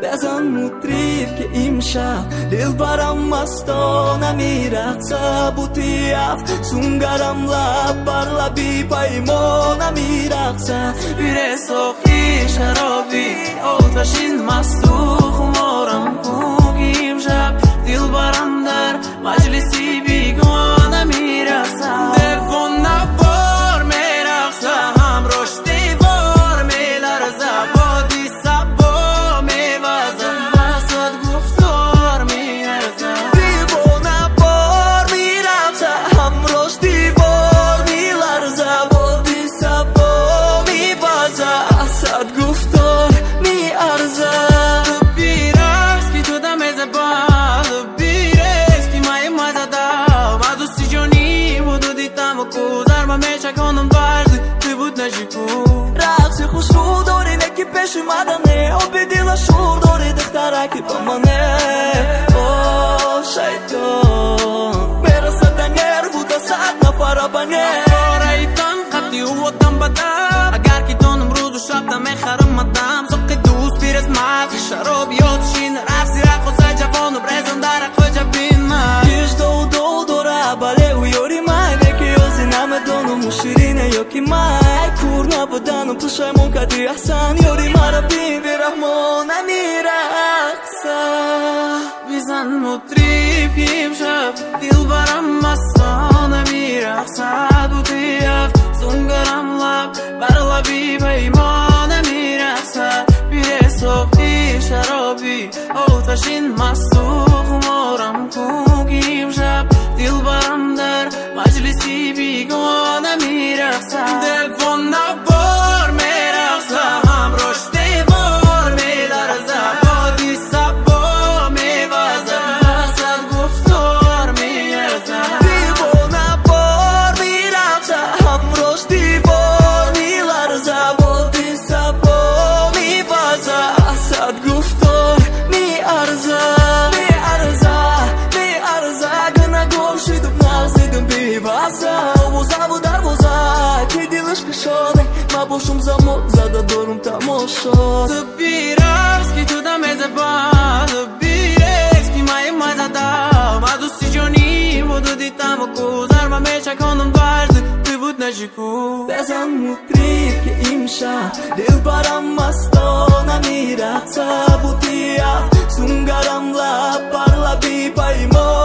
بزن مطرب که امشب دلبرم مستانه میرقصه بوتیف سونگرم لب بر لبی پیمانه میرقصه بیره ساقی شرابی آتشین مست و خمارم کوک امشب دلبرم در مجلسی بیگانه میرقصه دیوانه بار میرقصه همراش دیوار میلرزه بادی سبا میوزه وسط گفتار میرزه دیوانه بار میرقصه همراش دیوار میلرزه بادی سبا میوزه وسط گفتار میارزه تو بیرقص که تو دم زبان کنم درد ти بود نجیبو رقص خوش رو داری نکی پیش اومدنه آب دیل شور داری دخترکی با منه او شیطان برسدن نرو دست نفر بنه افکارایتان قطعی و وطن بدم اگر که دان امروز و شب دم خرم مدم سقی دوست بیرز مد شرابی آتشین رفسی رق و سای جوان و برزن در اقوی جبین من دیش دو دوره بله و یوری من نمدانم شیرینه یا که من کور نبودنم تو شایمون کدی احسن یاری مرا بین برحمان نمیرقصه بیزن مطریب امشب دلبرم مستانه میرقصه بوتیف سونگرم لب بر لبی پیمانه میرقصه بیره ساقی شرابی آتشین مست و خمارم کوک امشب دلبرم در مجلسی بیگانه میرقصه دیوانه بار میرقصه همراش دیوار میلرزه بادی سبا میوزه وسط گفتار میرزه دیوانه بار میرقصه همراش دیوار میلرزه بادی سبا میوزه وسط گفتار میارزه باشم زمان زده دارم تماشا تو بیرقص که تو دم زبان تو بیرقص که مای مزدم و دوستی جانی و دو دیدم و گذر و میشه کنم درد تو بود نجیکو بزن مطریب که امشب دلبرم مستانه میرقصه بوتیف سونگرم لب بر لبی پیمان